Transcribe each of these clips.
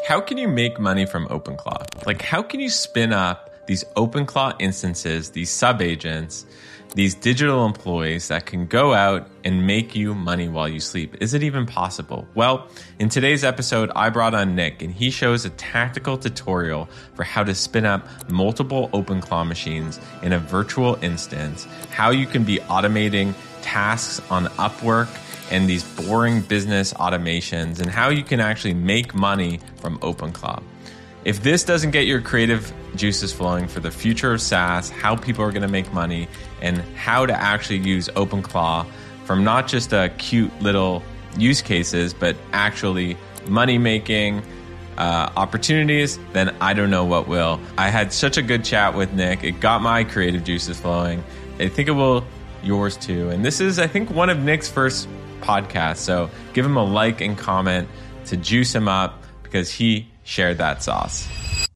How can you make money from OpenClaw? Like, how can you spin up these OpenClaw instances, these sub-agents, these digital employees that can go out and make you money while you sleep? Is it even possible? Well, in today's episode, I brought on Nick, and he shows a tactical tutorial for how to spin up multiple OpenClaw machines in a virtual instance, how you can be automating tasks on Upwork and these boring business automations, and how you can actually make money from OpenClaw. If this doesn't get your creative juices flowing for the future of SaaS, how people are going to make money, and how to actually use OpenClaw from not just a cute little use cases, but actually money-making opportunities, then I don't know what will. I had such a good chat with Nick. It got my creative juices flowing. I think it will yours too. And this is, I think, one of Nick's first podcasts. So give him a like and comment to juice him up, because he shared that sauce.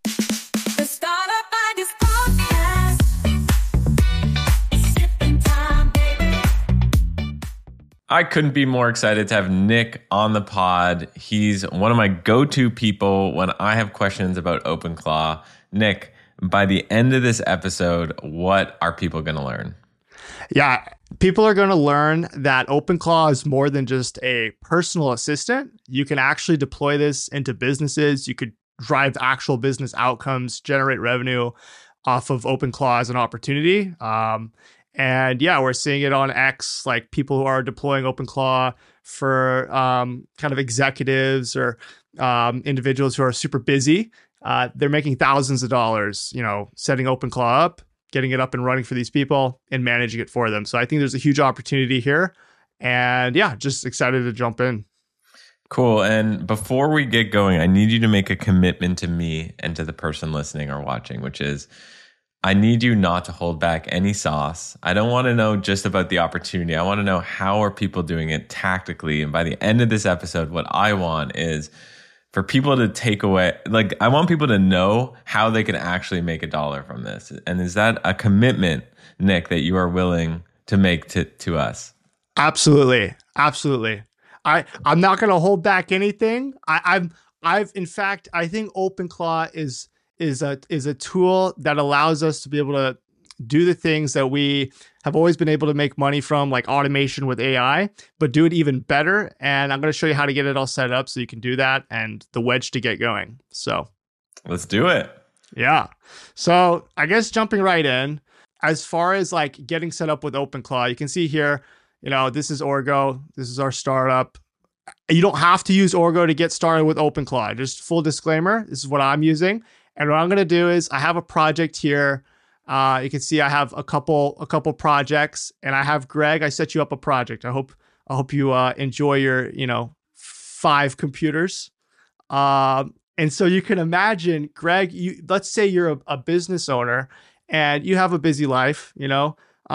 I couldn't be more excited to have Nick on the pod. He's one of my go-to people when I have questions about OpenClaw. Nick, by the end of this episode, what are people going to learn? Yeah, people are going to learn that OpenClaw is more than just a personal assistant. You can actually deploy this into businesses. You could drive actual business outcomes, generate revenue off of OpenClaw as an opportunity. And yeah, we're seeing it on X, like people who are deploying OpenClaw for kind of executives or individuals who are super busy. They're making thousands of dollars, setting OpenClaw up, getting it up and running for these people and managing it for them. So I think there's a huge opportunity here. And yeah, just excited to jump in. Cool. And before we get going, I need you to make a commitment to me and to the person listening or watching, which is I need you not to hold back any sauce. I don't want to know just about the opportunity. I want to know how are people doing it tactically. And by the end of this episode, what I want is for people to take away, like, I want people to know how they can actually make $1 from this. And is that a commitment, Nick, that you are willing to make to us? Absolutely. Absolutely. I'm not going to hold back anything. In fact, I think OpenClaw is a tool that allows us to be able to do the things that we have always been able to make money from, like automation with AI, but do it even better. And I'm going to show you how to get it all set up so you can do that and the wedge to get going. So let's do it. Yeah. So I guess jumping right in, as far as like getting set up with OpenClaw, you can see here, this is Orgo. This is our startup. You don't have to use Orgo to get started with OpenClaw. Just full disclaimer, this is what I'm using. And what I'm going to do is I have a project here. You can see I have a couple projects, and I have Greg. I set you up a project. I hope you enjoy your 5 computers. And so you can imagine, Greg. Let's say you're a business owner and you have a busy life. You have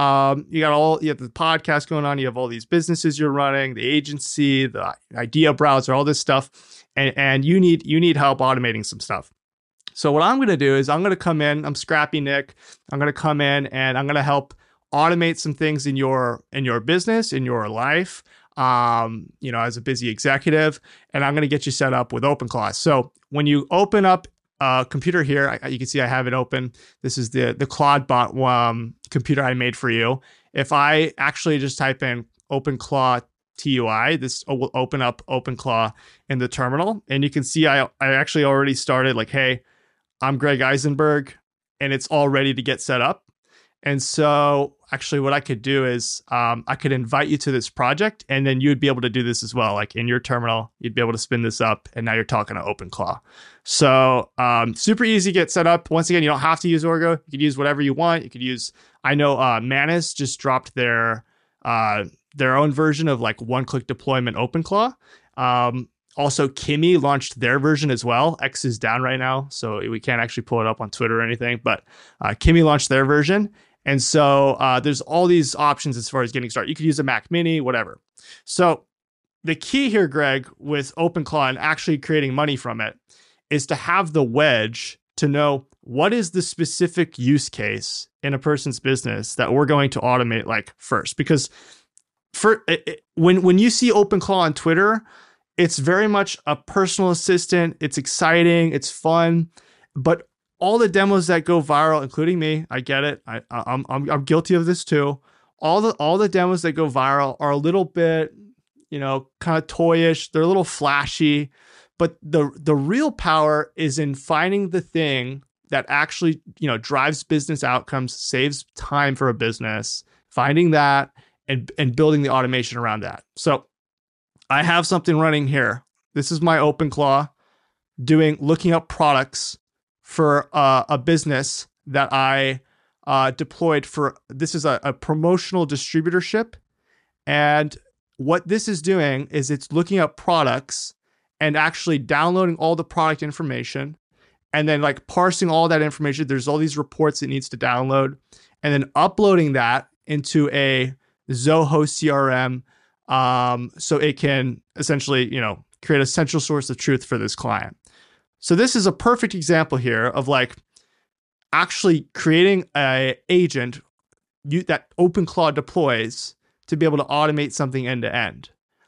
the podcast going on. You have all these businesses you're running, the agency, the idea browser, all this stuff, and you need help automating some stuff. So what I'm going to do is I'm going to come in. I'm Scrappy Nick. I'm going to come in and I'm going to help automate some things in your business, in your life, as a busy executive. And I'm going to get you set up with OpenClaw. So when you open up a computer here, you can see I have it open. This is the ClaudeBot computer I made for you. If I actually just type in OpenClaw TUI, this will open up OpenClaw in the terminal. And you can see I actually already started like, hey, I'm Greg Eisenberg, and it's all ready to get set up. And so actually what I could do is I could invite you to this project, and then you'd be able to do this as well. Like in your terminal, you'd be able to spin this up, and now you're talking to OpenClaw. So super easy to get set up. Once again, you don't have to use Orgo. You could use whatever you want. You could use, I know Manus just dropped their own version of like one-click deployment OpenClaw. Also, Kimi launched their version as well. X is down right now, so we can't actually pull it up on Twitter or anything, but Kimi launched their version. And so there's all these options as far as getting started. You could use a Mac Mini, whatever. So the key here, Greg, with OpenClaw and actually creating money from it is to have the wedge to know what is the specific use case in a person's business that we're going to automate like first. Because when you see OpenClaw on Twitter, It's very much a personal assistant. It's exciting. It's fun, but all the demos that go viral, including me, I get it. I'm guilty of this too. All the demos that go viral are a little bit, kind of toyish. They're a little flashy, but the real power is in finding the thing that actually, drives business outcomes, saves time for a business, finding that and building the automation around that. So I have something running here. This is my OpenClaw looking up products for a business that I deployed for. This is a promotional distributorship. And what this is doing is it's looking up products and actually downloading all the product information and then like parsing all that information. There's all these reports it needs to download and then uploading that into a Zoho CRM. So it can essentially, create a central source of truth for this client. So this is a perfect example here of like actually creating a agent that OpenClaw deploys to be able to automate something end to end.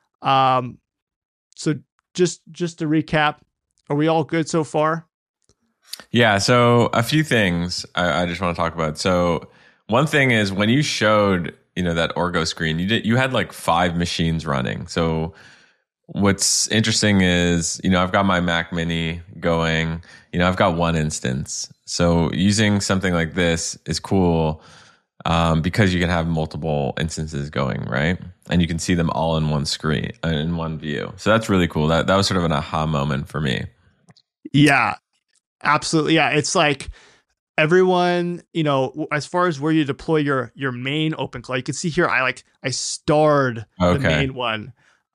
So just to recap, are we all good so far? Yeah. So a few things I just want to talk about. So one thing is when you showed, that Orgo screen, you had like 5 machines running. So what's interesting is, I've got my Mac Mini going, I've got one instance. So using something like this is cool because you can have multiple instances going, right? And you can see them all in one screen, in one view. So that's really cool. That was sort of an aha moment for me. Yeah, absolutely. Yeah, it's like everyone, as far as where you deploy your main OpenClaw, you can see here, I starred the main one.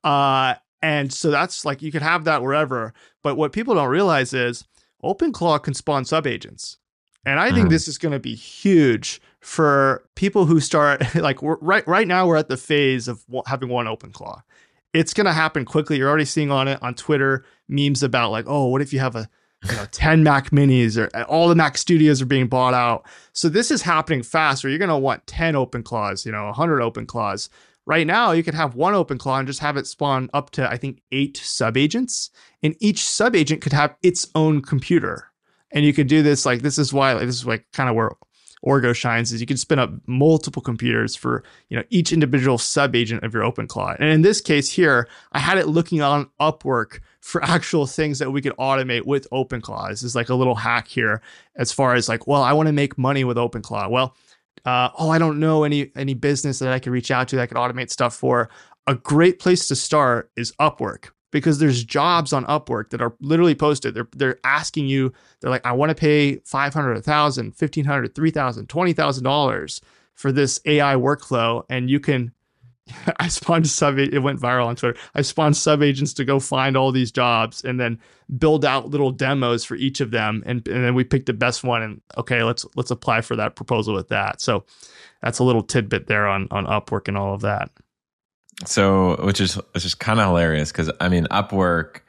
And so that's like, you could have that wherever. But what people don't realize is OpenClaw can spawn subagents. And I think this is going to be huge for people who start, like right now we're at the phase of having one OpenClaw. It's going to happen quickly. You're already seeing on Twitter memes about like, oh, what if you have 10 Mac Minis or all the Mac Studios are being bought out. So this is happening fast where you're going to want 10 OpenClaws, 100 OpenClaws. Right now, you could have one OpenClaw and just have it spawn up to, I think, 8 subagents. And each subagent could have its own computer. And you could do this, this is kind of where Orgo shines, is you can spin up multiple computers for, each individual subagent of your OpenClaw. And in this case here, I had it looking on Upwork for actual things that we could automate with OpenClaw. This is like a little hack here as far as like, well, I want to make money with OpenClaw. Well, I don't know any business that I could reach out to that I could automate stuff for. A great place to start is Upwork because there's jobs on Upwork that are literally posted. They're asking you, they're like, I want to pay $500, $1,000, $1,500, $3,000, $20,000 for this AI workflow. And you can, I spawned it went viral on Twitter. I spawned subagents to go find all these jobs and then build out little demos for each of them. And then we picked the best one and okay, let's apply for that proposal with that. So that's a little tidbit there on Upwork and all of that. So, which is kind of hilarious because Upwork,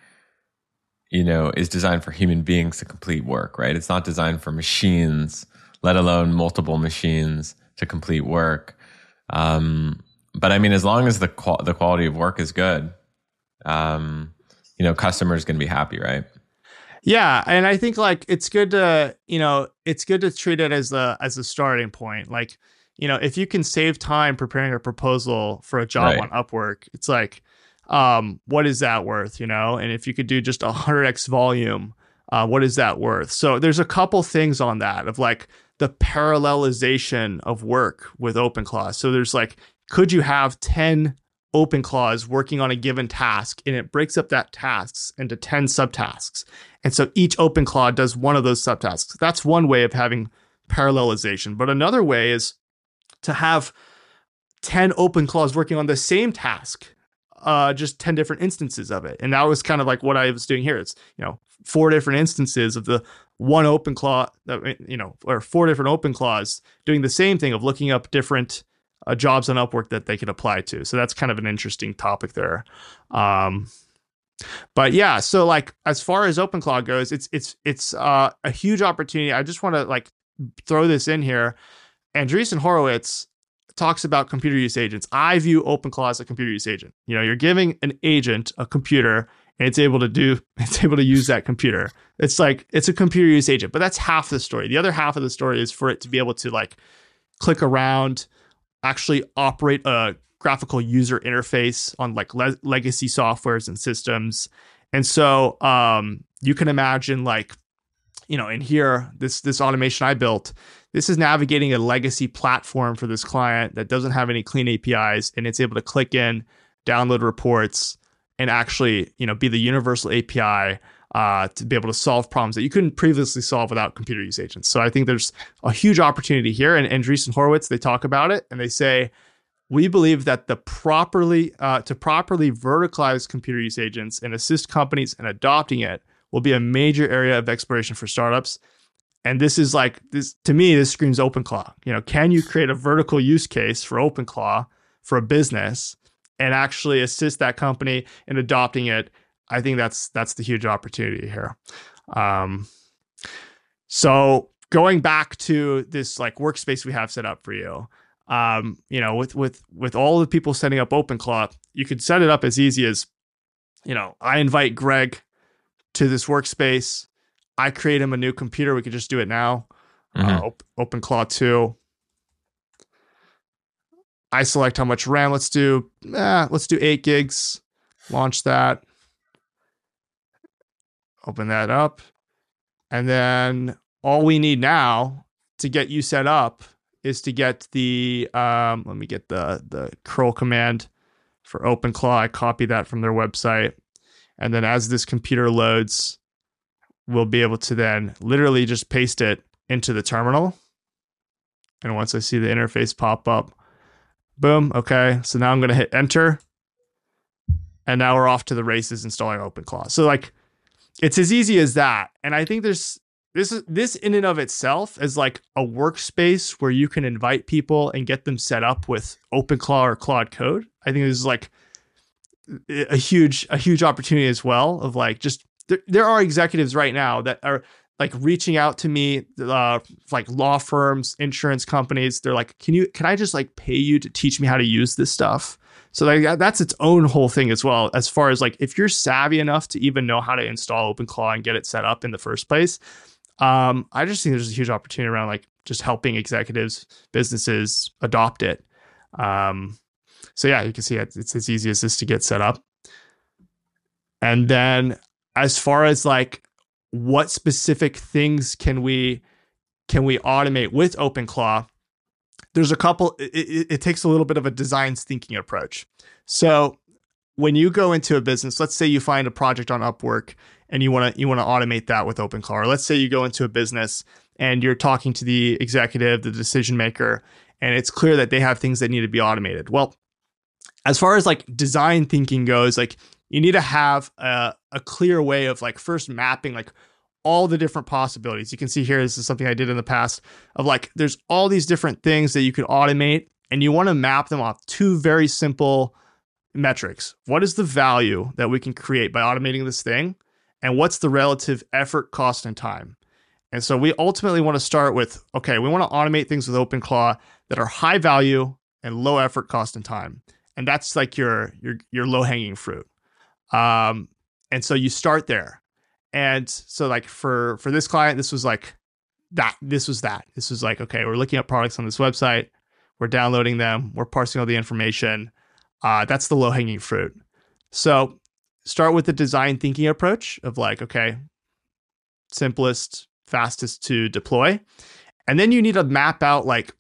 is designed for human beings to complete work, right? It's not designed for machines, let alone multiple machines to complete work. But as long as the quality of work is good, customers going to be happy, right? Yeah, and I think like it's good to treat it as a starting point. Like, if you can save time preparing a proposal for a job on Upwork, it's like, what is that worth? And if you could do just 100x volume, what is that worth? So there's a couple things on that of like the parallelization of work with OpenClaw. So there's like, could you have 10 OpenClaws working on a given task and it breaks up that tasks into 10 subtasks? And so each OpenClaw does one of those subtasks. That's one way of having parallelization. But another way is to have 10 OpenClaws working on the same task, just 10 different instances of it. And that was kind of like what I was doing here. It's, 4 different instances of the one OpenClaw, or 4 different OpenClaws doing the same thing of looking up different jobs on Upwork that they could apply to. So that's kind of an interesting topic there. But yeah, so like as far as OpenClaw goes, it's a huge opportunity. I just want to like throw this in here. Andreessen Horowitz talks about computer use agents. I view OpenClaw as a computer use agent. You're giving an agent a computer and it's able to use that computer. It's like, it's a computer use agent, but that's half the story. The other half of the story is for it to be able to like click around, actually operate a graphical user interface on like legacy softwares and systems. And so you can imagine like, in here, this automation I built, this is navigating a legacy platform for this client that doesn't have any clean APIs, and it's able to click in, download reports, and actually, be the universal API to be able to solve problems that you couldn't previously solve without computer use agents. So I think there's a huge opportunity here. And Andreessen Horowitz, they talk about it, and they say, we believe that to properly verticalize computer use agents and assist companies in adopting it will be a major area of exploration for startups. And this is like, this to me, this screams OpenClaw. Can you create a vertical use case for OpenClaw for a business and actually assist that company in adopting it? I think that's the huge opportunity here. So going back to this like workspace we have set up for you, with all the people setting up OpenClaw, you could set it up as easy as, I invite Greg to this workspace. I create him a new computer. We could just do it now. OpenClaw 2. I select how much RAM. Let's do 8 gigs. Launch that. Open that up. And then all we need now to get you set up is to get the, let me get the curl command for OpenClaw. I copy that from their website. And then as this computer loads, we'll be able to then literally just paste it into the terminal. And once I see the interface pop up, boom. Okay. So now I'm going to hit enter. And now we're off to the races installing OpenClaw. So like, it's as easy as that. And I think this in and of itself is like a workspace where you can invite people and get them set up with OpenClaw or Claude Code. I think this is like a huge opportunity as well of like, just there are executives right now that are like reaching out to me, like law firms, insurance companies. They're like, can I just like pay you to teach me how to use this stuff? So like, that's its own whole thing as well, as far as like, if you're savvy enough to even know how to install OpenClaw and get it set up in the first place. I just think there's a huge opportunity around like just helping executives, businesses adopt it. So yeah, you can see it's as easy as this to get set up. And then as far as like what specific things can we automate with OpenClaw, there's a couple. It takes a little bit of a design thinking approach. So when you go into a business, let's say you find a project on Upwork and you want to automate that with OpenClaw. Or let's say you go into a business and you're talking to the executive, the decision maker, and it's clear that they have things that need to be automated. Well, as far as like design thinking goes, like you need to have a clear way of like first mapping like all the different possibilities. You can see here, this is something I did in the past of like, there's all these different things that you could automate, and you want to map them off two very simple metrics. What is the value that we can create by automating this thing? And what's the relative effort, cost, and time? And so we ultimately want to start with, okay, we want to automate things with OpenClaw that are high value and low effort, cost, and time. And that's like your low hanging fruit. And so you start there. And so like for this client, this was like that. This was like, okay, we're looking at products on this website. We're downloading them. We're parsing all the information. That's the low hanging fruit. So start with the design thinking approach of like, okay, simplest, fastest to deploy. And then you need to map out like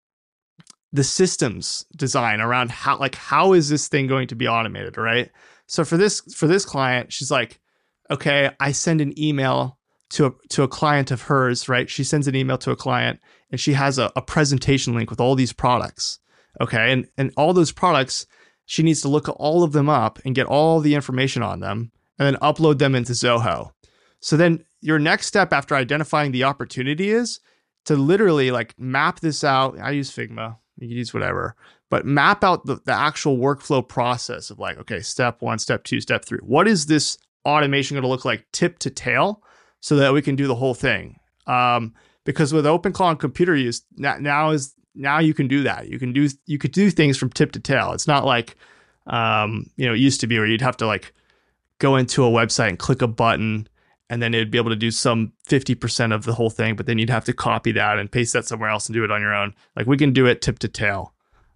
the systems design around how is this thing going to be automated, right? So for this client, she's like, okay, I send an email to a client of hers, right? She sends an email to a client and she has a presentation link with all these products. Okay. And all those products, she needs to look all of them up and get all the information on them and then upload them into Zoho. So then your next step after identifying the opportunity is to literally like map this out. I use Figma, you can use whatever, but map out the actual workflow process of like, okay, step 1, step 2, step 3. What is this automation going to look like tip to tail so that we can do the whole thing? Because with OpenClaw and computer use, now is now you can do that. You could do things from tip to tail. It's not like it used to be where you'd have to like go into a website and click a button and then it'd be able to do some 50% of the whole thing, but then you'd have to copy that and paste that somewhere else and do it on your own. Like we can do it tip to tail.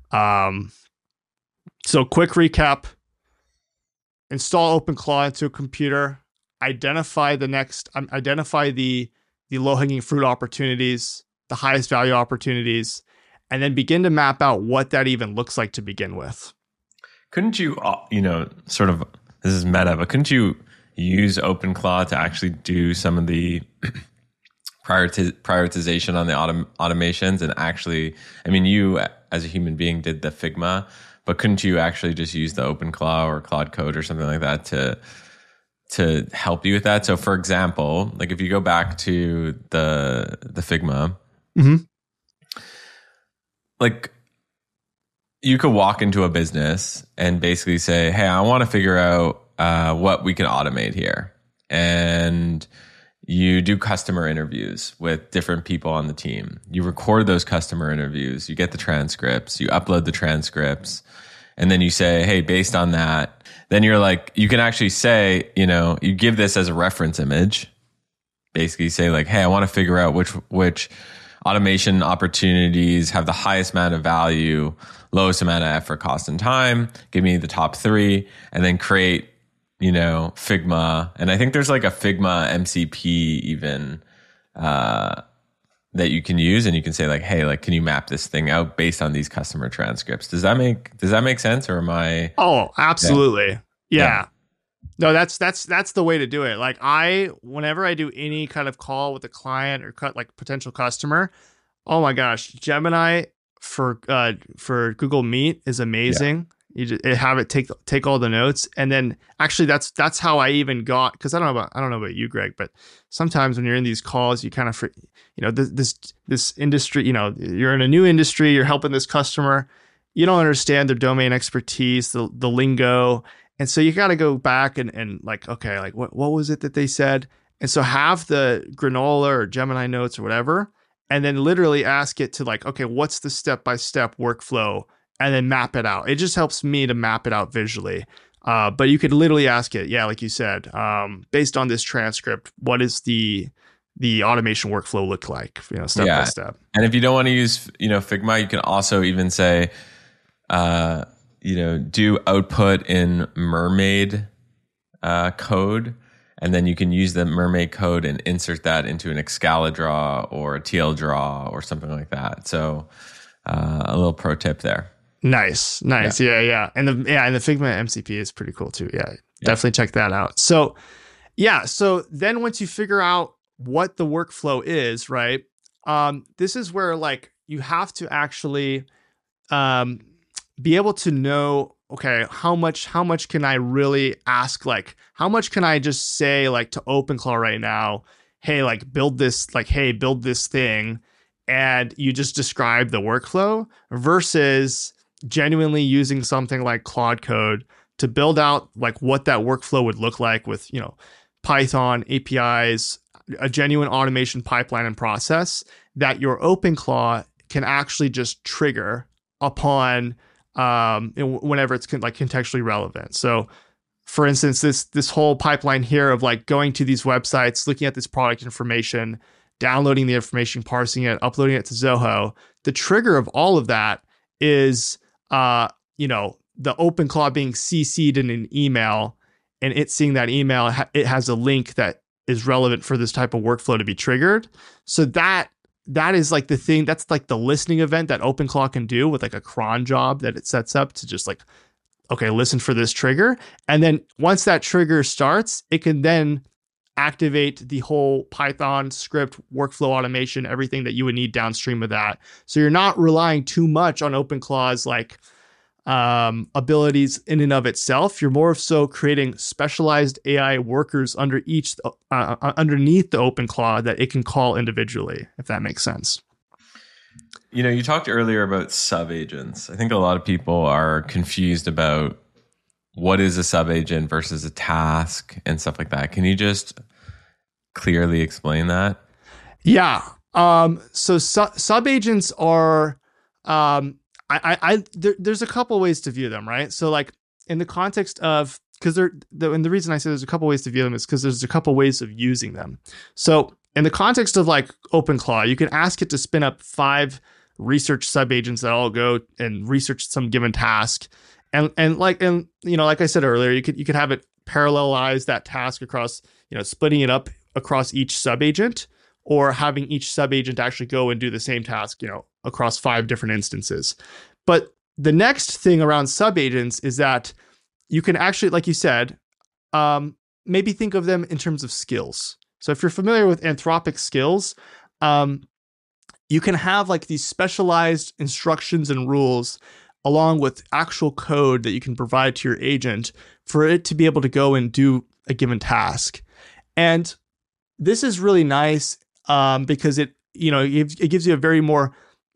So quick recap: install OpenClaw into a computer, identify the low-hanging fruit opportunities, the highest value opportunities, and then begin to map out what that even looks like to begin with. Couldn't you, sort of, this is meta, but couldn't you use OpenClaw to actually do some of the prioritization on the automations and actually, I mean, you as a human being did the Figma, but couldn't you actually just use the OpenClaw or Claude Code or something like that to help you with that? So for example, like if you go back to the Figma, like you could walk into a business and basically say, hey, I want to figure out what we can automate here. And you do customer interviews with different people on the team. You record those customer interviews, you get the transcripts, you upload the transcripts, and then you say, hey, based on that, then you're like, you can actually say, you give this as a reference image. Basically say like, hey, I want to figure out which automation opportunities have the highest amount of value, lowest amount of effort, cost, and time. Give me the top 3, and then create, Figma. And I think there's like a Figma MCP even that you can use, and you can say like, hey, like, can you map this thing out based on these customer transcripts? Does that make sense, or am I? Oh, absolutely. Yeah. No, that's the way to do it. Like whenever I do any kind of call with a client or like potential customer, oh my gosh, Gemini for Google Meet is amazing. Yeah. You just have it take all the notes, and then actually that's how I even got, because I don't know about you, Greg, but sometimes when you're in these calls, you kind of this industry, you're in a new industry, you're helping this customer, you don't understand their domain expertise, the lingo. And so you got to go back and like, okay, like what was it that they said? And so have the Granola or Gemini notes or whatever, and then literally ask it to like, okay, what's the step-by-step workflow? And then map it out. It just helps me to map it out visually. But you could literally ask it, like you said, based on this transcript, what is the automation workflow look like, step by step. And if you don't want to use, Figma, you can also even say, do output in Mermaid code, and then you can use the Mermaid code and insert that into an Excalidraw or a TL draw or something like that. So a little pro tip there. Nice. Yeah. And the Figma MCP is pretty cool too. Yeah. Definitely check that out. So so then once you figure out what the workflow is, right? This is where like you have to actually be able to know, okay, how much can I really ask? Like, how much can I just say like to OpenClaw right now, hey, like build this thing, and you just describe the workflow, versus genuinely using something like Claude Code to build out like what that workflow would look like with, Python, APIs, a genuine automation pipeline and process that your OpenClaw can actually just trigger upon whenever it's like contextually relevant. So for instance, this whole pipeline here of like going to these websites, looking at this product information, downloading the information, parsing it, uploading it to Zoho, the trigger of all of that is the OpenClaw being CC'd in an email, and it seeing that email, it has a link that is relevant for this type of workflow to be triggered. So that is like the thing, that's like the listening event that OpenClaw can do with like a cron job that it sets up to just like, okay, listen for this trigger. And then once that trigger starts, it can then activate the whole Python script, workflow automation, everything that you would need downstream of that. So you're not relying too much on OpenClaw's like abilities in and of itself. You're more so creating specialized AI workers underneath the OpenClaw that it can call individually, if that makes sense. You talked earlier about sub-agents. I think a lot of people are confused about what is a sub-agent versus a task and stuff like that. Can you just clearly explain that? Yeah. So sub-agents are There's a couple ways to view them, right? So like in the context of, because and the reason I say there's a couple ways to view them is because there's a couple ways of using them. So in the context of like OpenClaw, you can ask it to spin up 5 research subagents that all go and research some given task. And like I said earlier, you could have it parallelize that task across, splitting it up across each subagent, or having each subagent actually go and do the same task, across 5 different instances. But the next thing around subagents is that you can actually, like you said, maybe think of them in terms of skills. So if you're familiar with Anthropic skills, you can have like these specialized instructions and rules along with actual code that you can provide to your agent for it to be able to go and do a given task. And this is really nice because it gives you a very more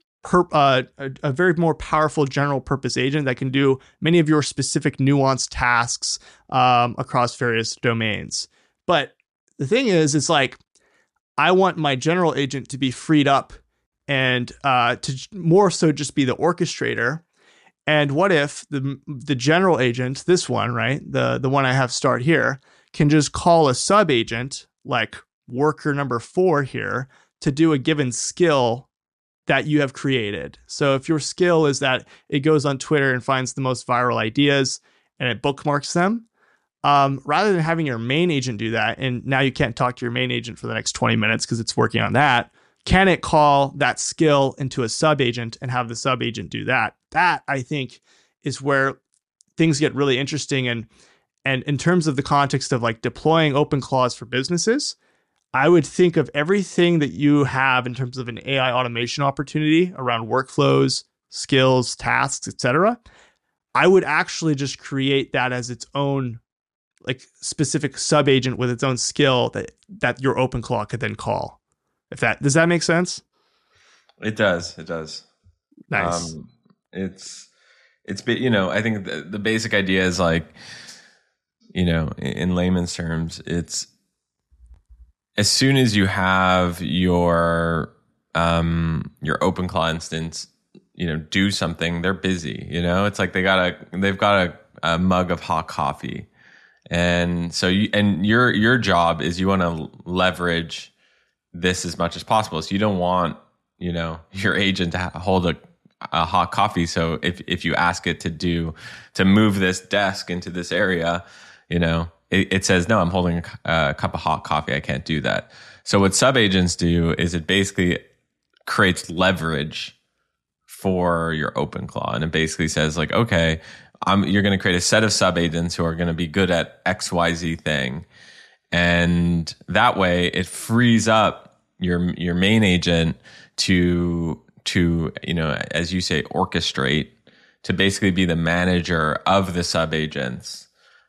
powerful general purpose agent that can do many of your specific nuanced tasks across various domains. But the thing is, it's like, I want my general agent to be freed up and to more so just be the orchestrator. And what if the general agent, this one, right, the one I have start here, can just call a sub agent like worker number 4 here to do a given skill that you have created. So if your skill is that it goes on Twitter and finds the most viral ideas and it bookmarks them, rather than having your main agent do that, and now you can't talk to your main agent for the next 20 minutes because it's working on that, can it call that skill into a sub agent and have the sub agent do that? That, I think, is where things get really interesting. And in terms of the context of like deploying OpenClaws for businesses, I would think of everything that you have in terms of an AI automation opportunity around workflows, skills, tasks, etc. I would actually just create that as its own like specific sub agent with its own skill that your OpenClaw could then call. Does that make sense? It does. It does. Nice. It's I think the basic idea is like, in layman's terms, it's as soon as you have your OpenClaw instance, do something, they're busy. It's like they've got a mug of hot coffee, and so your job is you want to leverage this as much as possible. So you don't want your agent to hold a hot coffee. So if you ask it to move this desk into this area, it says, no, I'm holding a cup of hot coffee. I can't do that. So what subagents do is it basically creates leverage for your OpenClaw. And it basically says like, okay, you're going to create a set of subagents who are going to be good at XYZ thing. And that way it frees up your main agent to as you say, orchestrate, to basically be the manager of the subagents.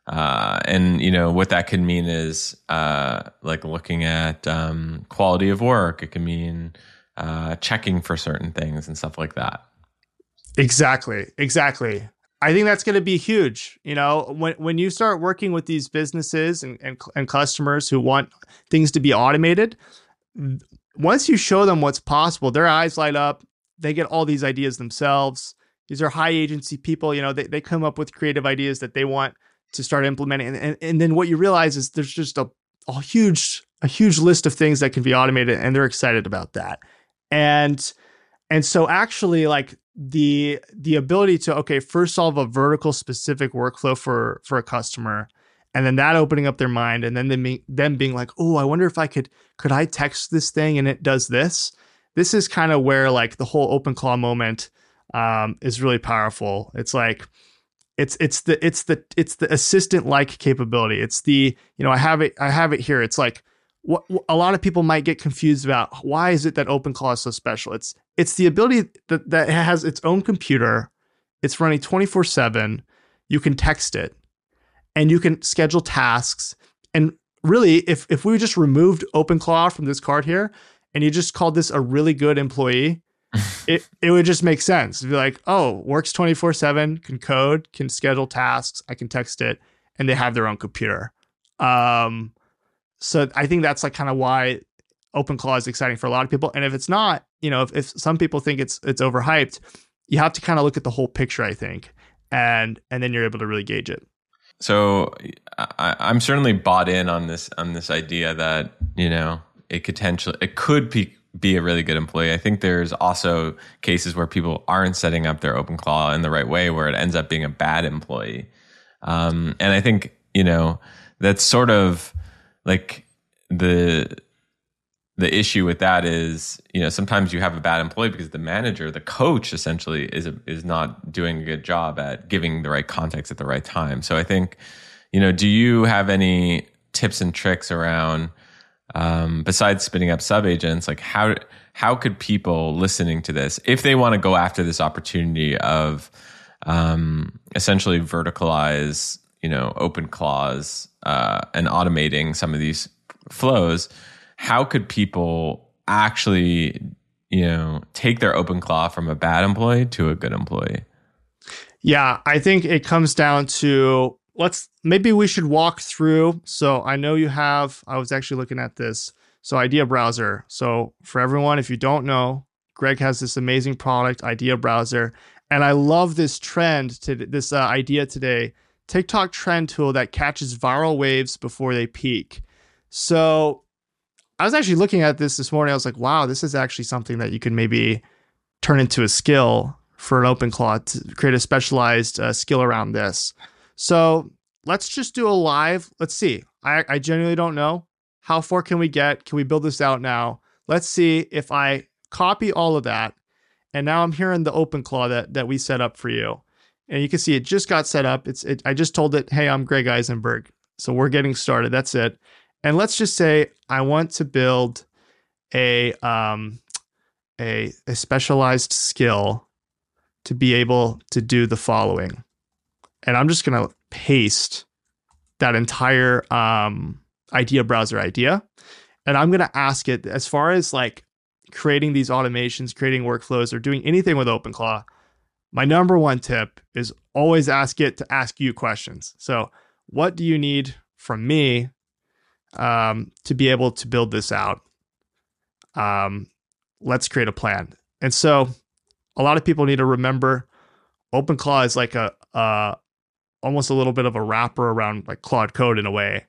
And what that could mean is like looking at quality of work. It can mean checking for certain things and stuff like that. Exactly. I think that's going to be huge. When you start working with these businesses and customers who want things to be automated, once you show them what's possible, their eyes light up. They get all these ideas themselves. These are high agency people. They come up with creative ideas that they want to start implementing. And then what you realize is there's just a huge list of things that can be automated, and they're excited about that. And so actually like the ability to, first solve a vertical specific workflow for a customer, and then that opening up their mind, and then them being like, oh, I wonder if could I text this thing and it does this? This is kind of where like the whole OpenClaw moment is really powerful. It's like it's the assistant like capability. It's the I have it here. It's like what a lot of people might get confused about. Why is it that OpenClaw is so special? It's the ability that it has its own computer. It's running 24/7. You can text it, and you can schedule tasks. And really, if we just removed OpenClaw from this card here, and you just called this a really good employee, it would just make sense. It'd be like, oh, works 24/7, can code, can schedule tasks, I can text it, and they have their own computer. So I think that's like kind of why OpenClaw is exciting for a lot of people. And if it's not, if some people think it's overhyped, you have to kind of look at the whole picture, I think, and then you're able to really gauge it. So I'm certainly bought in on this idea that, you know, it could be a really good employee. I think there's also cases where people aren't setting up their OpenClaw in the right way, where it ends up being a bad employee. And I think, you know, that's sort of like the issue with that is, you know, sometimes you have a bad employee because the manager, the coach essentially is not doing a good job at giving the right context at the right time. So I think, you know, do you have any tips and tricks around, besides spinning up subagents, like how could people listening to this, if they want to go after this opportunity of essentially verticalize, you know, OpenClaws and automating some of these flows, how could people actually, you know, take their OpenClaw from a bad employee to a good employee? Yeah, I think it comes down to maybe we should walk through. So I know I was actually looking at this. So Idea Browser. So for everyone, if you don't know, Greg has this amazing product, Idea Browser. And I love this this idea today, TikTok trend tool that catches viral waves before they peak. So I was actually looking at this morning. I was like, wow, this is actually something that you can maybe turn into a skill for an OpenClaw to create a specialized skill around this. So let's just do a live. Let's see. I genuinely don't know. How far can we get? Can we build this out now? Let's see if I copy all of that. And now I'm here in the OpenClaw that we set up for you. And you can see it just got set up. I just told it, hey, I'm Greg Eisenberg. So we're getting started. That's it. And let's just say I want to build a specialized skill to be able to do the following. And I'm just going to paste that entire Idea Browser idea. And I'm going to ask it, as far as like creating these automations, creating workflows, or doing anything with OpenClaw, my number one tip is always ask it to ask you questions. So what do you need from me to be able to build this out? Let's create a plan. And so a lot of people need to remember OpenClaw is like almost a little bit of a wrapper around like Claude Code in a way.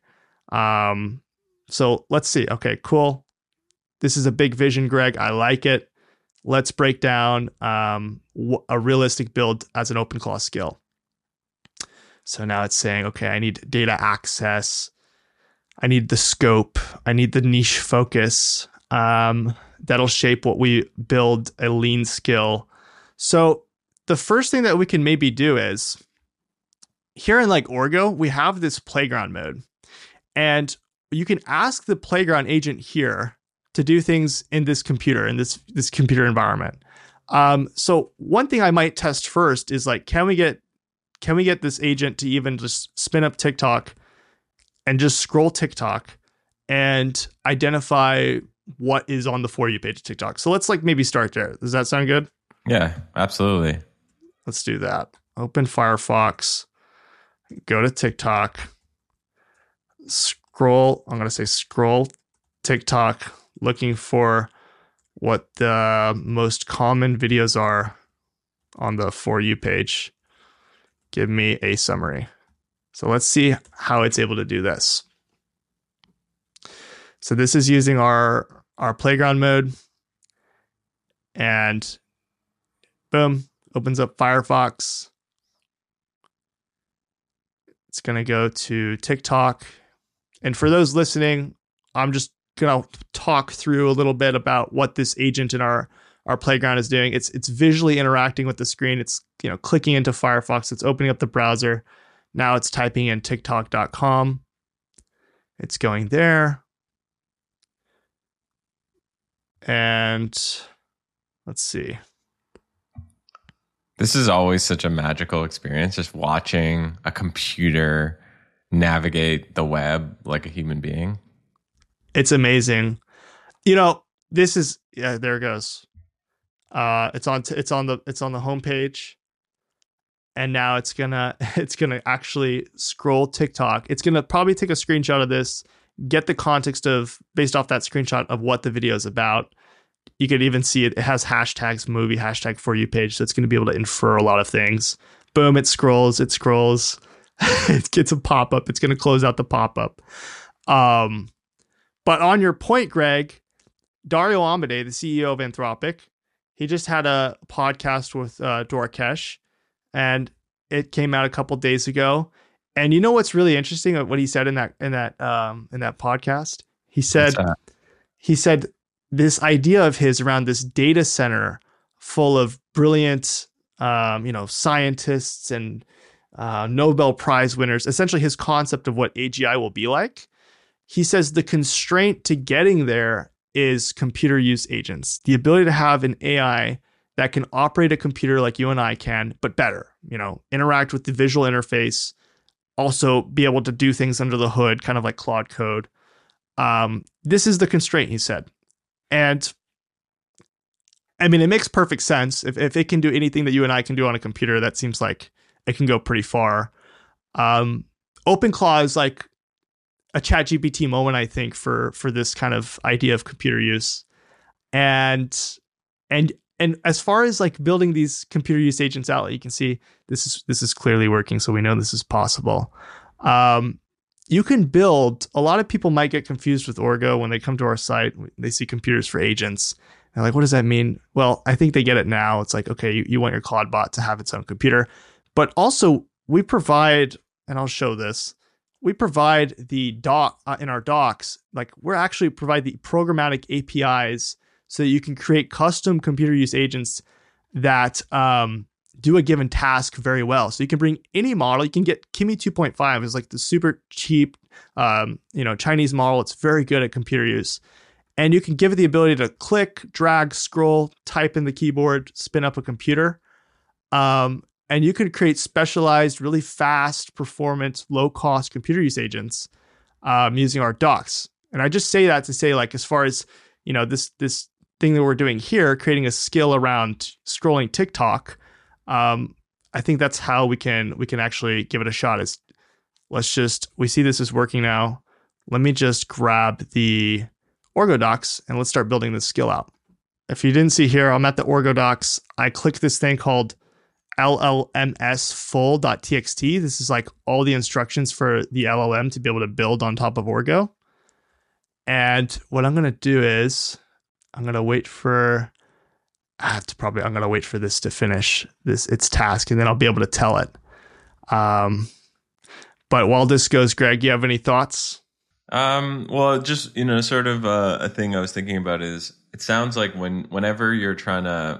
So let's see. Okay, cool. This is a big vision, Greg. I like it. Let's break down a realistic build as an OpenClaw skill. So now it's saying, okay, I need data access. I need the scope. I need the niche focus. That'll shape what we build a lean skill. So the first thing that we can maybe do is, here in like Orgo, we have this playground mode. And you can ask the playground agent here to do things in this computer, in this computer environment. So one thing I might test first is like, can we get this agent to even just spin up TikTok and just scroll TikTok and identify what is on the For You page of TikTok? So let's like maybe start there. Does that sound good? Yeah, absolutely. Let's do that. Open Firefox, go to TikTok, scroll TikTok, looking for what the most common videos are on the For You page. Give me a summary. So let's see how it's able to do this. So this is using our playground mode, and boom, opens up Firefox. It's going to go to TikTok. And for those listening, I'm just going to talk through a little bit about what this agent in our playground is doing. It's visually interacting with the screen. It's, you know, clicking into Firefox. It's opening up the browser. Now it's typing in TikTok.com. It's going there. And let's see. This is always such a magical experience, just watching a computer navigate the web like a human being. It's amazing. You know, this is, yeah, there it goes. It's on the homepage. And now it's gonna actually scroll TikTok. It's gonna probably take a screenshot of this, get the context of, based off that screenshot, of what the video is about, you could even see it has hashtags movie, hashtag for you page. So it's going to be able to infer a lot of things. Boom, it scrolls. It gets a pop-up. It's going to close out the pop-up. But on your point, Greg, Dario Amodei, the CEO of Anthropic, he just had a podcast with Dwarkesh, and it came out a couple days ago. And you know what's really interesting? What he said in that podcast. He said this idea of his around this data center full of brilliant, scientists and Nobel Prize winners. Essentially, his concept of what AGI will be like. He says the constraint to getting there is computer use agents, the ability to have an AI that can operate a computer like you and I can, but better, interact with the visual interface, also be able to do things under the hood, kind of like Claude Code. This is the constraint, he said. And I mean, it makes perfect sense. If it can do anything that you and I can do on a computer, that seems like it can go pretty far. OpenClaw is like a ChatGPT moment, I think, for this kind of idea of computer use. And as far as like building these computer use agents out, you can see this is clearly working. So we know this is possible. You can build, a lot of people might get confused with Orgo when they come to our site. They see computers for agents. They're like, what does that mean? Well, I think they get it now. It's like, okay, you want your Claude bot to have its own computer. But also we provide, and I'll show this, we provide the doc in our docs, like we're actually provide the programmatic APIs so that you can create custom computer use agents that do a given task very well. So you can bring any model. You can get Kimi 2.5 is like the super cheap, Chinese model. It's very good at computer use. And you can give it the ability to click, drag, scroll, type in the keyboard, spin up a computer. And you can create specialized, really fast, performant, low-cost computer use agents using our docs. And I just say that to say, like, as far as this thing that we're doing here, creating a skill around scrolling TikTok, I think that's how we can actually give it a shot. We see this is working now. Let me just grab the Orgo docs and let's start building this skill out. If you didn't see here, I'm at the Orgo docs. I click this thing called llmsfull.txt. This is like all the instructions for the LLM to be able to build on top of Orgo. And what I'm going to do is I'm going to wait for this to finish its task, and then I'll be able to tell it. But while this goes, Greg, you have any thoughts? Well, just, sort of a thing I was thinking about is it sounds like whenever you're trying to,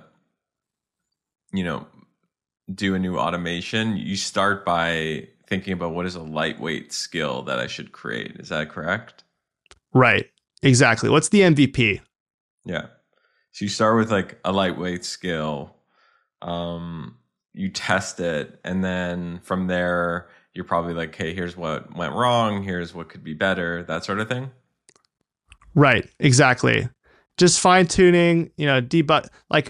do a new automation, you start by thinking about what is a lightweight skill that I should create. Is that correct? Right. Exactly. What's the MVP? Yeah. So you start with like a lightweight skill. You test it. And then from there, you're probably like, hey, here's what went wrong. Here's what could be better. That sort of thing. Right. Exactly. Just fine tuning, debug. Like,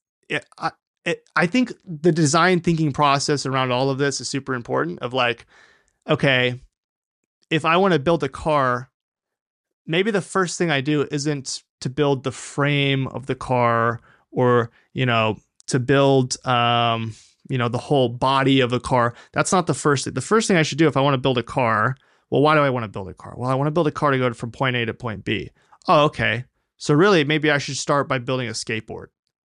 I think the design thinking process around all of this is super important of like, okay, if I want to build a car, maybe the first thing I do isn't to build the frame of the car or, to build, the whole body of the car. That's not the first thing. The first thing I should do if I want to build a car, well, why do I want to build a car? Well, I want to build a car to go from point A to point B. Oh, okay. So really, maybe I should start by building a skateboard.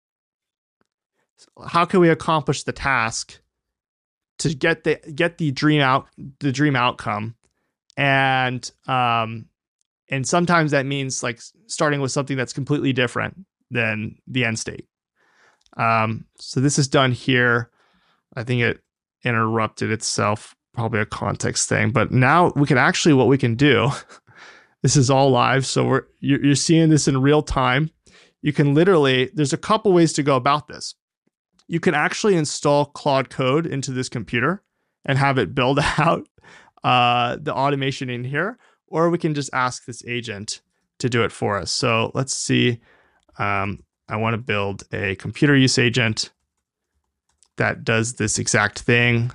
How can we accomplish the task to get the dream outcome? And sometimes that means like starting with something that's completely different than the end state. So this is done here. I think it interrupted itself, probably a context thing. But now we can actually, what we can do, this is all live. So you're seeing this in real time. You can literally, there's a couple ways to go about this. You can actually install Claude Code into this computer and have it build out the automation in here, or we can just ask this agent to do it for us. So let's see. I want to build a computer use agent that does this exact thing,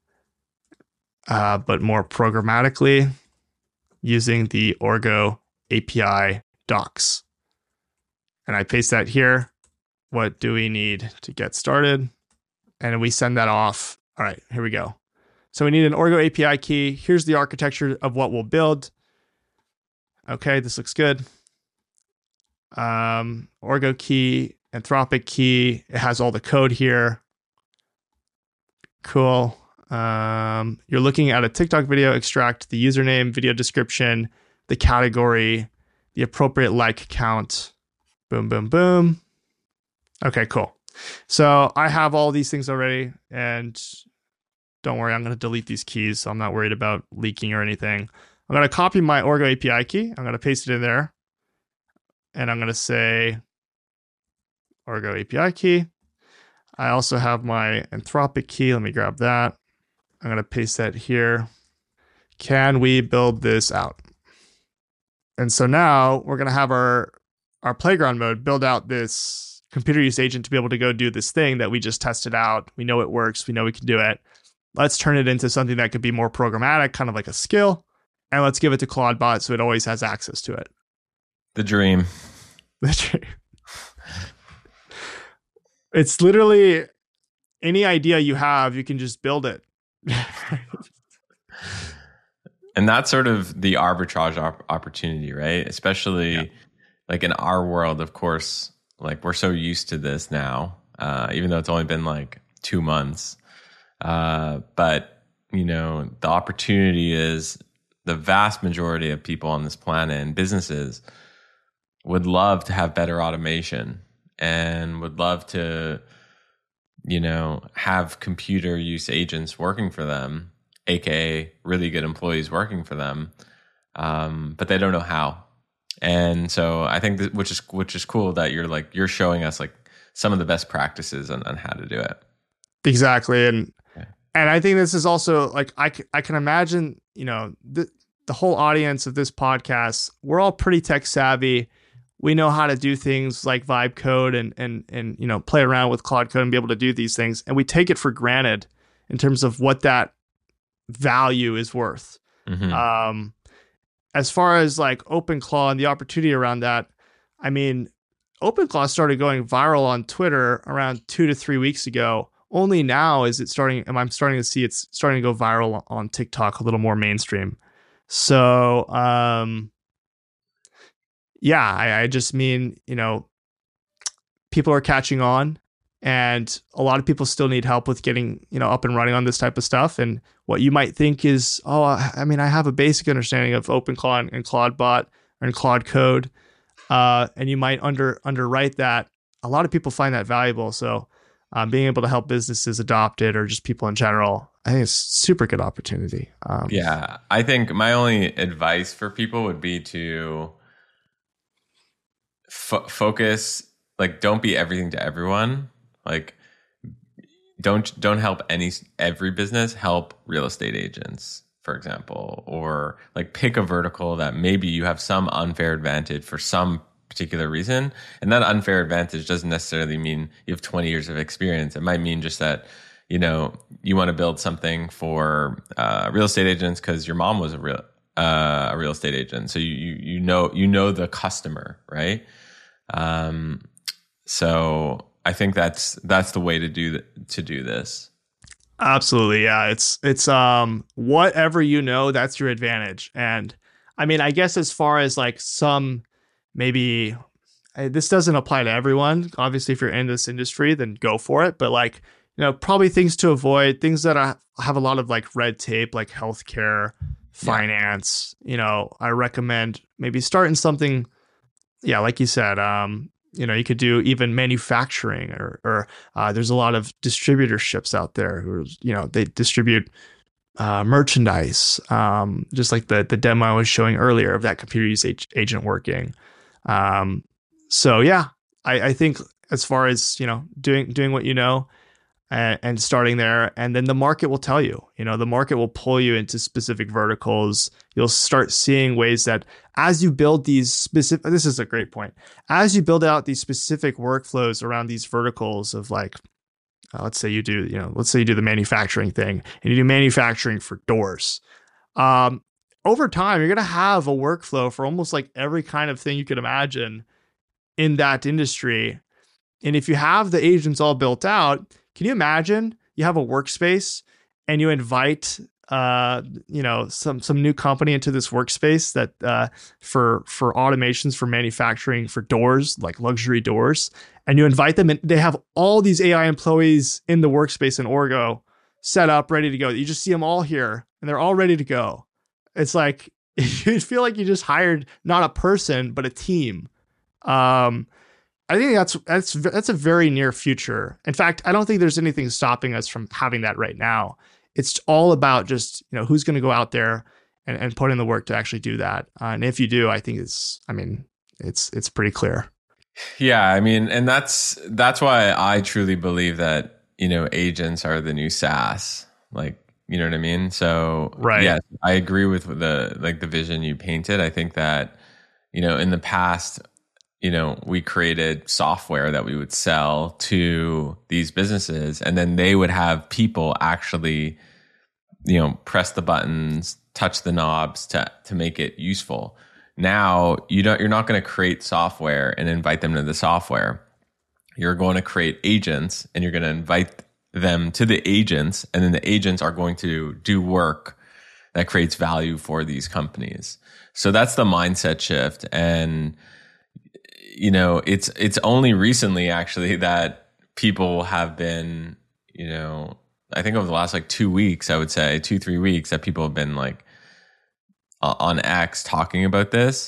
but more programmatically using the Orgo API docs. and I paste that here. What do we need to get started? And we send that off. All right, here we go. So we need an Orgo API key. Here's the architecture of what we'll build. Okay, this looks good. Orgo key, Anthropic key. It has all the code here. Cool. You're looking at a TikTok video. Extract the username, video description, the category, the appropriate like count. Boom, boom, boom. Okay, cool. So I have all these things already, and don't worry, I'm going to delete these keys, so I'm not worried about leaking or anything. I'm going to copy my Orgo API key. I'm going to paste it in there, and I'm going to say Orgo API key. I also have my Anthropic key. Let me grab that. I'm going to paste that here. Can we build this out? And so now we're going to have our playground mode build out this computer use agent to be able to go do this thing that we just tested out. We know it works. We know we can do it. Let's turn it into something that could be more programmatic, kind of like a skill. And let's give it to ClaudeBot so it always has access to it. The dream. The dream. It's literally any idea you have, you can just build it. And that's sort of the arbitrage opportunity, right? Especially like in our world, of course, like we're so used to this now, even though it's only been like 2 months. But, you know, the opportunity is the vast majority of people on this planet and businesses would love to have better automation and would love to, you know, have computer use agents working for them, aka really good employees working for them, but they don't know how. And so I think that, which is cool that you're showing us like some of the best practices on how to do it. Exactly, and I think this is also like I can imagine, you know, the whole audience of this podcast, we're all pretty tech savvy. We know how to do things like vibe code and you know, play around with Claude Code and be able to do these things. And we take it for granted in terms of what that value is worth. Mm-hmm. As far as like OpenClaw and the opportunity around that, I mean, OpenClaw started going viral on Twitter around 2 to 3 weeks ago. Only now is it starting, and I'm starting to see it's starting to go viral on TikTok, a little more mainstream. So, yeah, I just mean, you know, people are catching on, and a lot of people still need help with getting, you know, up and running on this type of stuff. And what you might think is, oh, I mean, I have a basic understanding of OpenClaw and ClaudeBot and Claude Code, and you might underwrite that. A lot of people find that valuable. So being able to help businesses adopt it, or just people in general, I think it's a super good opportunity. Yeah, I think my only advice for people would be to focus, like, don't be everything to everyone. Like, don't help every business. Help real estate agents, for example, or like pick a vertical that maybe you have some unfair advantage for some particular reason. And that unfair advantage doesn't necessarily mean you have 20 years of experience. It might mean just that, you know, you want to build something for real estate agents because your mom was a real estate agent. So you know the customer, right? So I think that's the way to do this. Absolutely. Yeah. It's whatever, you know, that's your advantage. And I mean, I guess as far as like some, maybe this doesn't apply to everyone. Obviously, if you're in this industry, then go for it. But like, you know, probably things to avoid, things that have a lot of like red tape, like healthcare, finance. You know, I recommend maybe starting something. Yeah, like you said, you know, you could do even manufacturing, or there's a lot of distributorships out there who, you know, they distribute merchandise, just like the demo I was showing earlier of that computer use agent working. So yeah, I think as far as, you know, doing what you know, and starting there, and then the market will tell you, you know, the market will pull you into specific verticals. You'll start seeing ways that as you build these specific, this is a great point, as you build out these specific workflows around these verticals of like, let's say you do the manufacturing thing, and you do manufacturing for doors. Over time, you're going to have a workflow for almost like every kind of thing you could imagine. in that industry. And if you have the agents all built out, can you imagine you have a workspace and you invite some new company into this workspace that for automations for manufacturing for doors, like luxury doors, and you invite them and they have all these AI employees in the workspace in Orgo set up, ready to go. You just see them all here and they're all ready to go. It's like you feel like you just hired not a person but a team. I think that's a very near future. In fact, I don't think there's anything stopping us from having that right now. It's all about just, who's going to go out there and put in the work to actually do that. And if you do, I think it's pretty clear. Yeah, I mean, and that's why I truly believe that, agents are the new SaaS. Like, you know what I mean? So, right. Yes, I agree with the vision you painted. I think that, in the past, we created software that we would sell to these businesses, and then they would have people actually, press the buttons, touch the knobs to make it useful. Now, you're not going to create software and invite them to the software. You're going to create agents and you're going to invite them to the agents, and then the agents are going to do work that creates value for these companies. So that's the mindset shift. And it's only recently actually that people have been, I think over the last 2 weeks, I would say 2-3 weeks, that people have been on X talking about this,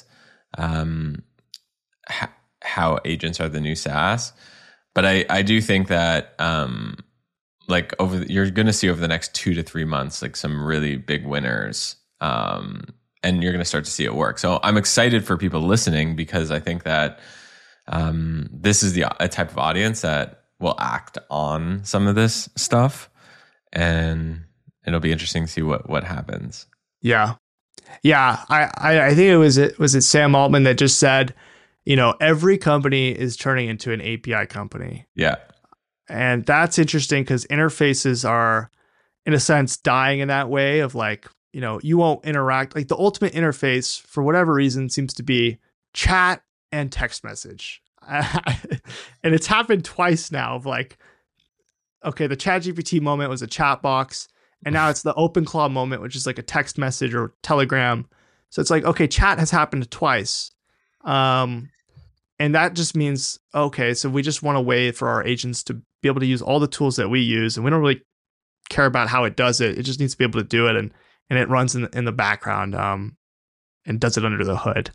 how agents are the new SaaS. But I do think that you're going to see over the next 2 to 3 months some really big winners, and you're going to start to see it work. So I'm excited for people listening, because I think that this is a type of audience that will act on some of this stuff, and it'll be interesting to see what happens. Yeah. I think it was Sam Altman that just said, every company is turning into an API company. Yeah. And that's interesting because interfaces are, in a sense, dying in that way of you won't interact. The ultimate interface, for whatever reason, seems to be chat and text message. And it's happened twice now of okay, the ChatGPT moment was a chat box, and now it's the OpenClaw moment, which is a text message or Telegram. So it's okay, chat has happened twice. And that just means, okay, so we just want a way for our agents to be able to use all the tools that we use, and we don't really care about how it does it. It just needs to be able to do it, and it runs in the background, and does it under the hood.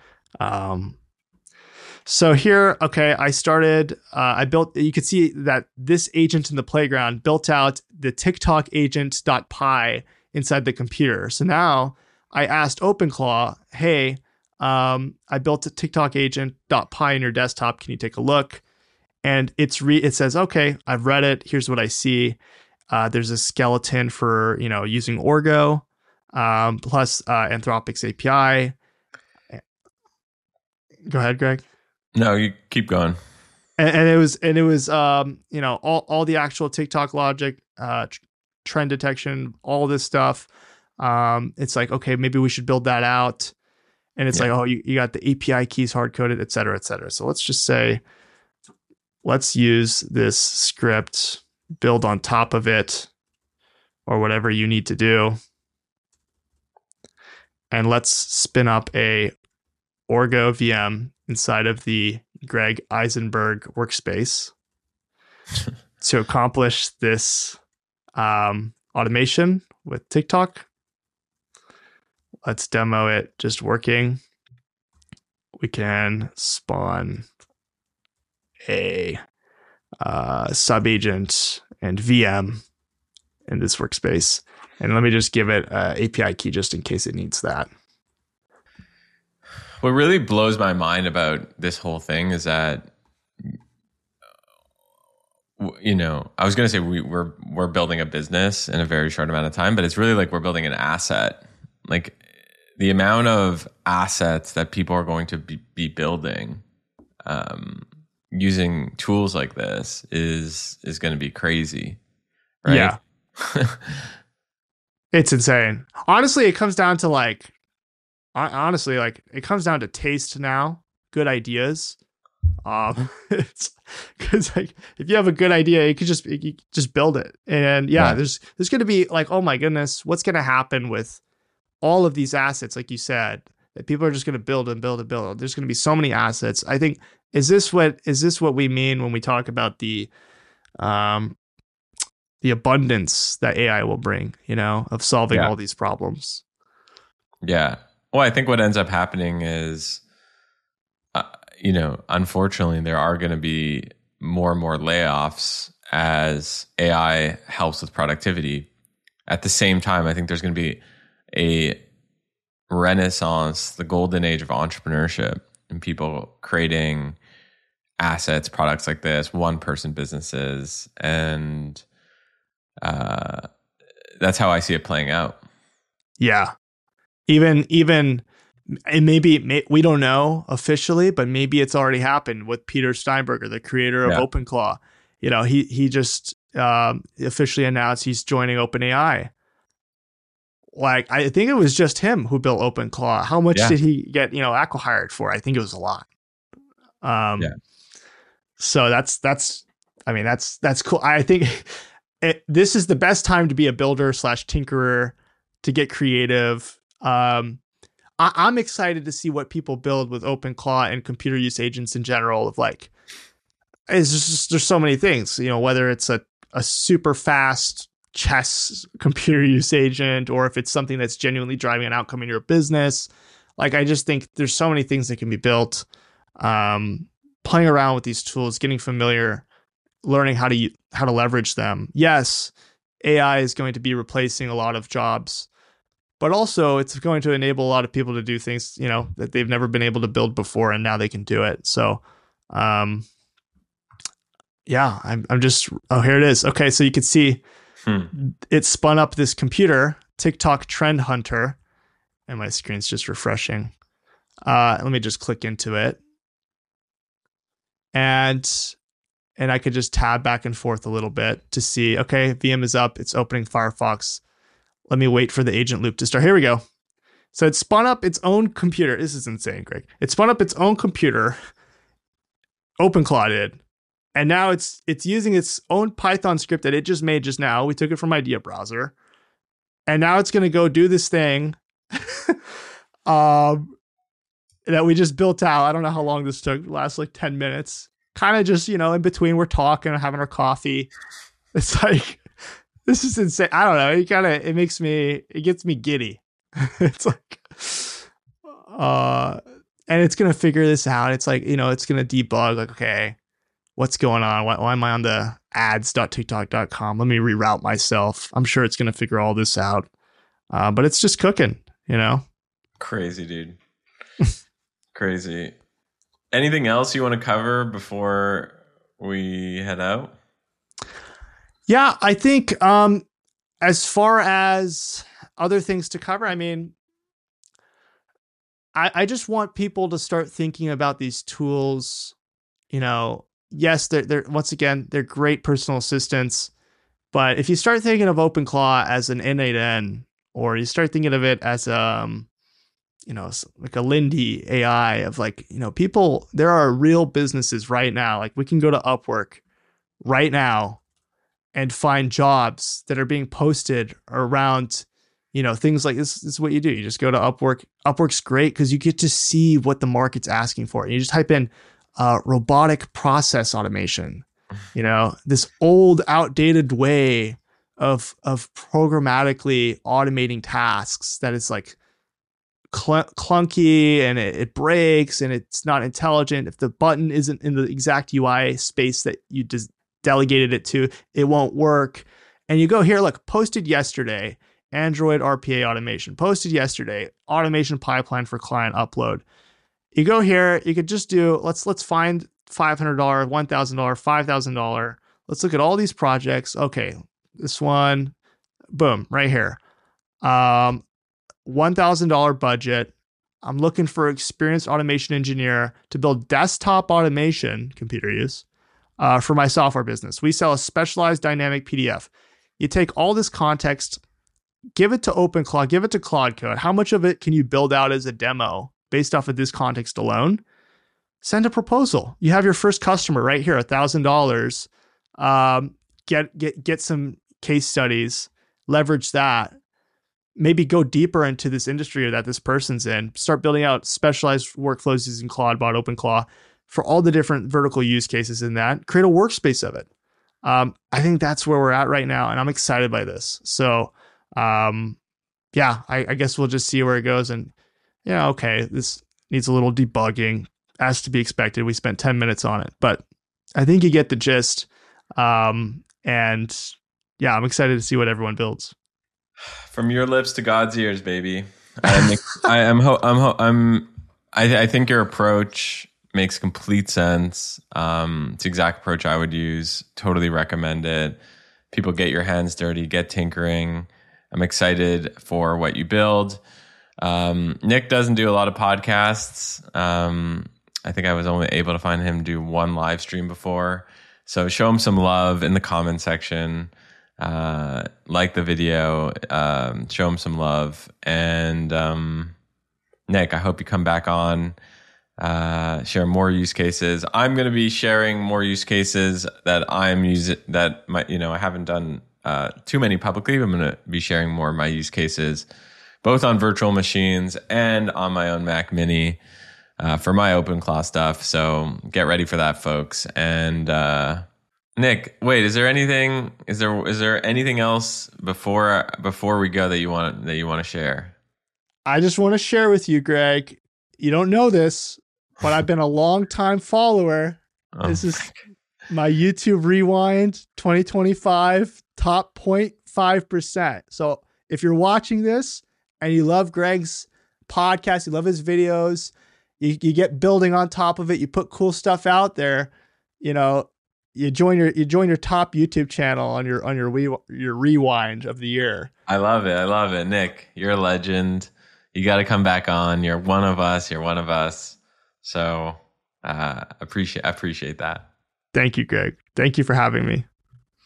So here, okay, I built, you could see that this agent in the playground built out the TikTok agent.py inside the computer. So now I asked OpenClaw, hey, I built a TikTok agent.py in your desktop. Can you take a look? And it says, okay, I've read it. Here's what I see. There's a skeleton for, using Orgo, plus Anthropic's API. Go ahead, Greg. No, you keep going. And it was all the actual TikTok logic, trend detection, all this stuff. It's okay, maybe we should build that out. And it's you got the API keys hard coded, et cetera, et cetera. So let's just say, let's use this script, build on top of it, or whatever you need to do. And let's spin up a Orgo VM inside of the Greg Eisenberg workspace to accomplish this automation with TikTok. Let's demo it just working. We can spawn a sub-agent and VM in this workspace. And let me just give it an API key just in case it needs that. What really blows my mind about this whole thing is that, I was going to say we're building a business in a very short amount of time, but it's really we're building an asset. The amount of assets that people are going to be building using tools like this is going to be crazy, right? Yeah. It's insane. Honestly, it comes down to it comes down to taste now, good ideas. It's because like if you have a good idea, you just build it. And yeah, Yeah. there's going to be like, oh my goodness, what's going to happen with all of these assets, like you said, that people are just going to build and build and build. There's going to be so many assets. I think is this what we mean when we talk about the abundance that AI will bring, of solving Yeah. all these problems? Yeah. Well, I think what ends up happening is, unfortunately, there are going to be more and more layoffs as AI helps with productivity. At the same time, I think there's going to be a renaissance, the golden age of entrepreneurship, and people creating assets, products like this, one-person businesses, and that's how I see it playing out. Yeah. Even and maybe we don't know officially, but maybe it's already happened with Peter Steinberger, the creator of Yeah. OpenClaw. He just officially announced he's joining OpenAI. Like, I think it was just him who built OpenClaw. How much did he get, acqui-hired for? I think it was a lot. Yeah. So that's cool. I think this is the best time to be a builder / tinkerer, to get creative. I'm excited to see what people build with OpenClaw and computer use agents in general. Of like, there's so many things, whether it's a super fast chess computer use agent, or if it's something that's genuinely driving an outcome in your business. Like, I just think there's so many things that can be built. Playing around with these tools, getting familiar, learning how to leverage them. Yes, AI is going to be replacing a lot of jobs, but also it's going to enable a lot of people to do things, that they've never been able to build before, and now they can do it. So, yeah, I'm just, oh, here it is. Okay, so you can see it spun up this computer, TikTok Trend Hunter, and my screen's just refreshing. Let me just click into it. And I could just tab back and forth a little bit to see, okay, VM is up. It's opening Firefox. Let me wait for the agent loop to start. Here we go. So it spun up its own computer. This is insane, Greg. It spun up its own computer. OpenClaw did. And now it's using its own Python script that it just made just now. We took it from Idea Browser. And now it's going to go do this thing that we just built out. I don't know how long this took. It lasted like 10 minutes. Kind of just, in between we're talking and having our coffee. It's like, this is insane. I don't know. It gets me giddy. It's like, and it's going to figure this out. It's like, it's going to debug, like, okay, what's going on? Why am I on the ads.tiktok.com? Let me reroute myself. I'm sure it's going to figure all this out. But it's just cooking, Crazy, dude. Crazy. Anything else you want to cover before we head out? Yeah, I think as far as other things to cover, I mean, I just want people to start thinking about these tools. Yes, they're once again, they're great personal assistants, but if you start thinking of OpenClaw as an N8N, or you start thinking of it as like a Lindy AI of like, people, there are real businesses right now. Like, we can go to Upwork right now and find jobs that are being posted around, things like this. This is what you do. You just go to Upwork. Upwork's great because you get to see what the market's asking for. And you just type in robotic process automation, this old, outdated way of programmatically automating tasks that is like clunky, and it breaks, and it's not intelligent. If the button isn't in the exact UI space that you just delegated it to, it won't work. And you go here, look, posted yesterday, Android RPA automation, posted yesterday, automation pipeline for client upload. You go here, you could just do, let's find $500, $1,000, $5,000. Let's look at all these projects. Okay, this one, boom, right here. $1,000 budget. I'm looking for experienced automation engineer to build desktop automation, computer use, for my software business. We sell a specialized dynamic PDF. You take all this context, give it to OpenClaw, give it to Claude Code. How much of it can you build out as a demo based off of this context alone? send a proposal. You have your first customer right here, $1,000. Get some case studies, leverage that. Maybe go deeper into this industry that this person's in. Start building out specialized workflows using ClaudeBot, OpenClaw for all the different vertical use cases in that. Create a workspace of it. I think that's where we're at right now, and I'm excited by this. So, yeah, I guess we'll just see where it goes. And yeah, okay, this needs a little debugging, as to be expected. We spent 10 minutes on it, but I think you get the gist. And yeah, I'm excited to see what everyone builds. From your lips to God's ears, baby. I think your approach makes complete sense. It's the exact approach I would use. Totally recommend it. People, get your hands dirty, get tinkering. I'm excited for what you build. Nick doesn't do a lot of podcasts. I think I was only able to find him do one live stream before. So show him some love in the comment section. Like the video, show him some love. And Nick, I hope you come back on, share more use cases. I'm going to be sharing more use cases that I'm using that I haven't done too many publicly. I'm going to be sharing more of my use cases, both on virtual machines and on my own Mac Mini. For my OpenClaw stuff. So get ready for that, folks. And Nick, wait, is there anything else before we go that you want to share? I just want to share with you, Greg. You don't know this, but I've been a long time follower. This is my YouTube Rewind 2025 top 0.5%. So if you're watching this and you love Greg's podcast, you love his videos, you get building on top of it, you put cool stuff out there, you join your top YouTube channel on your rewind of the year. I love it. Nick, you're a legend. You got to come back on. You're one of us. So appreciate that. Thank you, Greg. Thank you for having me.